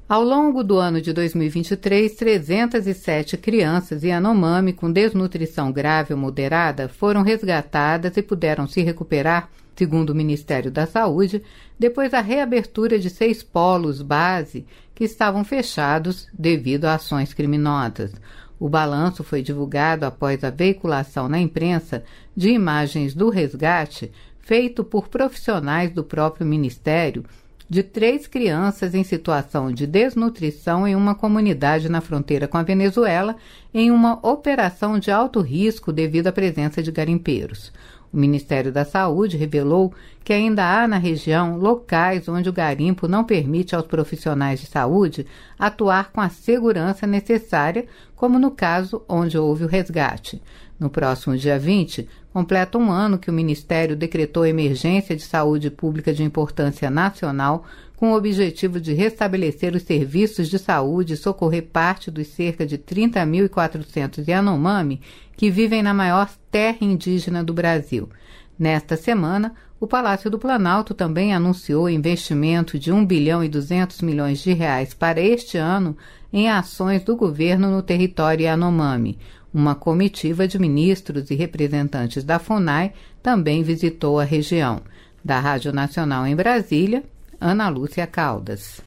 Ao longo do ano de 2023, 307 crianças Yanomami com desnutrição grave ou moderada foram resgatadas e puderam se recuperar, segundo o Ministério da Saúde, depois da reabertura de 6 polos base que estavam fechados devido a ações criminosas. O balanço foi divulgado após a veiculação na imprensa de imagens do resgate feito por profissionais do próprio Ministério de 3 crianças em situação de desnutrição em uma comunidade na fronteira com a Venezuela, em uma operação de alto risco devido à presença de garimpeiros. O Ministério da Saúde revelou que ainda há na região locais onde o garimpo não permite aos profissionais de saúde atuar com a segurança necessária, como no caso onde houve o resgate. No próximo dia 20, completa um ano que o Ministério decretou emergência de saúde pública de importância nacional com o objetivo de restabelecer os serviços de saúde e socorrer parte dos cerca de 30.400 Yanomami que vivem na maior terra indígena do Brasil. Nesta semana, o Palácio do Planalto também anunciou investimento de R$1,2 bilhão para este ano em ações do governo no território Yanomami. Uma comitiva de ministros e representantes da FUNAI também visitou a região. Da Rádio Nacional em Brasília, Ana Lúcia Caldas.